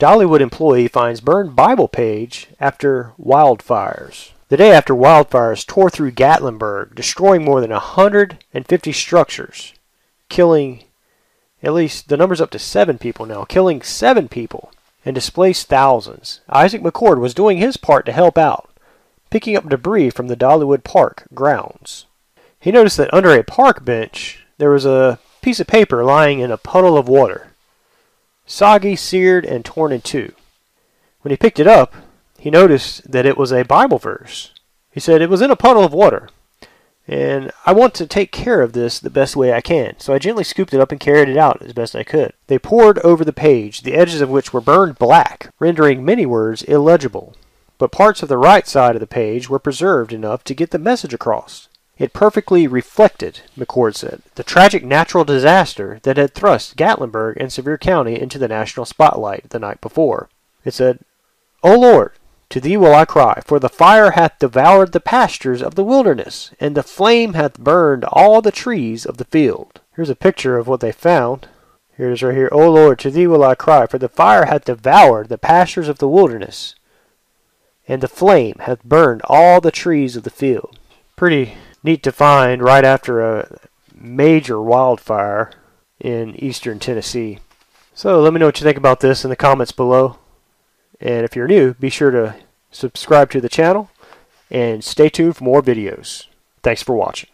Dollywood employee finds burned Bible page after wildfires. The day after wildfires tore through Gatlinburg, destroying more than 150 structures, killing at least, the number's up to 7 people now, killing 7 people and displaced thousands. Isaac McCord was doing his part to help out, picking up debris from the Dollywood Park grounds. He noticed that under a park bench, there was a piece of paper lying in a puddle of water, soggy, seared, and torn in two. When he picked it up, he noticed that it was a Bible verse. He said, "It was in a puddle of water, and I want to take care of this the best way I can." So I gently scooped it up and carried it out as best I could. They poured over the page, the edges of which were burned black, rendering many words illegible. But parts of the right side of the page were preserved enough to get the message across. It perfectly reflected, McCord said, the tragic natural disaster that had thrust Gatlinburg and Sevier County into the national spotlight the night before. It said, "O Lord, to thee will I cry, for the fire hath devoured the pastures of the wilderness, and the flame hath burned all the trees of the field." Here's a picture of what they found. Here it is right here. "O Lord, to thee will I cry, for the fire hath devoured the pastures of the wilderness, and the flame hath burned all the trees of the field." Pretty neat to find right after a major wildfire in eastern Tennessee. So let me know what you think about this in the comments below. And if you're new, be sure to subscribe to the channel and stay tuned for more videos. Thanks for watching.